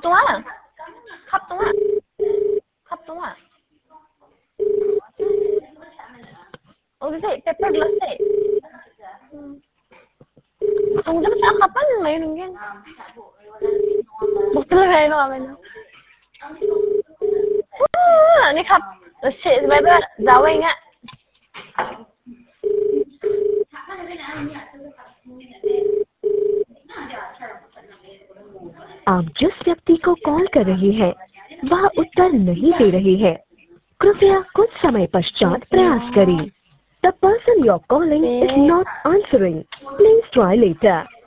동안 합 동안 합 동안 어디서 pepper glass Tunggu sa kapan mayroon yan. Bukti lang kayo kami na. Ni kap. Bebe, daway nga. आप जिस व्यक्ति को call कर रही हैं वह उत्तर नहीं दे रही है, कृपया कुछ समय पश्चात प्रयास करें. The person you're calling is not answering. Please try later.